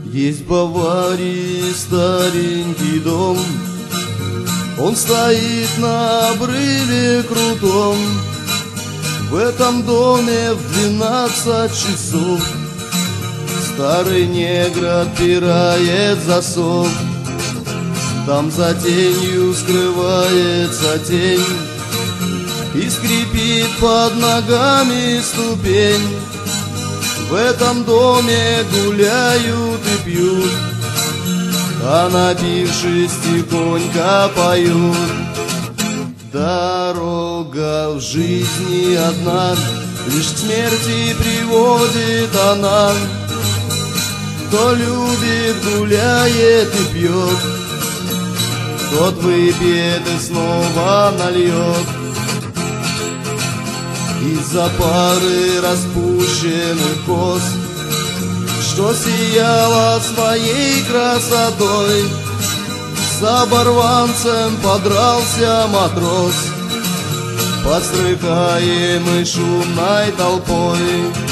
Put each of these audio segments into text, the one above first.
Есть в Баварии старенький дом, он стоит на обрыве крутом. В этом доме в 12 часов старый негр отпирает засов. Там за тенью скрывается тень, и скрипит под ногами ступень. В этом доме гуляют и пьют, а напившись тихонько поют. Дорога в жизни одна, лишь к смерти приводит она. Кто любит, гуляет и пьет, тот выпьет и снова нальет. Из-за пары распущенных кос, что сияла своей красотой, с оборванцем подрался матрос, подстрекаемый шумной толпой.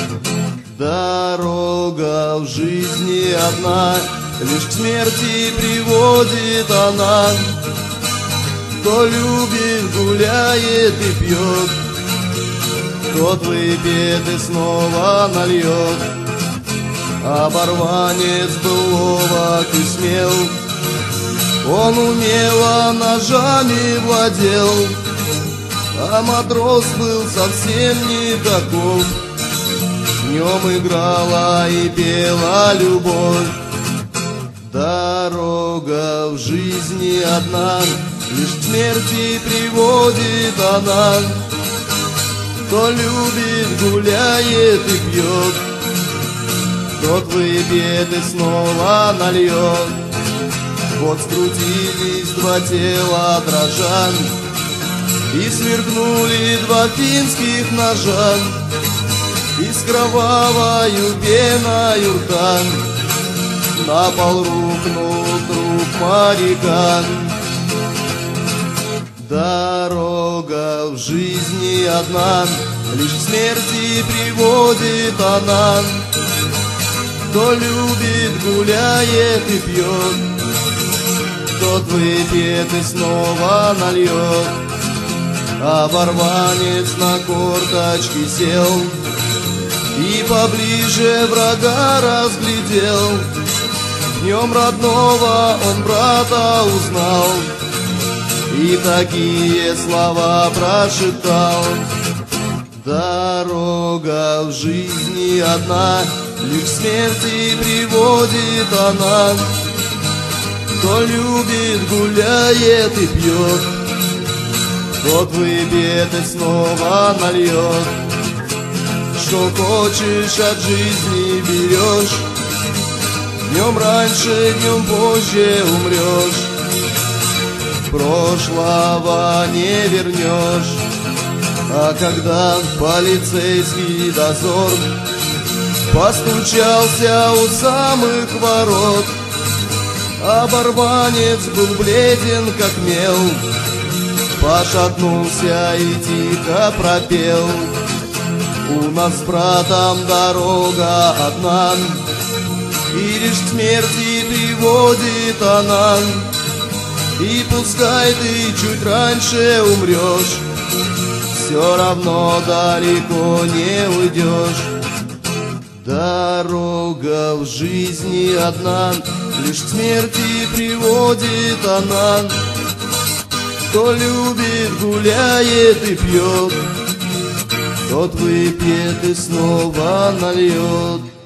Дорога в жизни одна, лишь к смерти приводит она. Кто любит, гуляет и пьет, тот выпьет и снова нальет. Оборванец был ловок и смел, он умело ножами владел, а матрос был совсем не таков. В нем играла и пела любовь. Дорога в жизни одна, лишь к смерти приводит она. Кто любит, гуляет и пьет, тот выпьет и снова нальет. Вот скрутились два тела дрожа, и сверкнули два финских ножа, и с кровавою пеною рта на пол рухнул труп моряка. Дорога в жизни одна, лишь к смерти приводит она. Кто любит, гуляет и пьет, тот выпьет и снова нальет. Оборванец на корточки сел и поближе врага разглядел. В нем родного он брата узнал и такие слова прошептал. Дорога в жизни одна, лишь к смерти приводит она. Кто любит, гуляет и пьет, тот выпьет и снова нальет. Что хочешь от жизни берешь, днем раньше, днем позже умрешь. Прошлого не вернешь. А когда полицейский дозор постучался у самых ворот, оборванец был бледен как мел, пошатнулся и тихо пропел: у нас с братом дорога одна, и лишь к смерти приводит она. И пускай ты чуть раньше умрешь, все равно далеко не уйдешь. Дорога в жизни одна, лишь к смерти приводит она. Кто любит, гуляет и пьет, тот выпьет и снова нальет.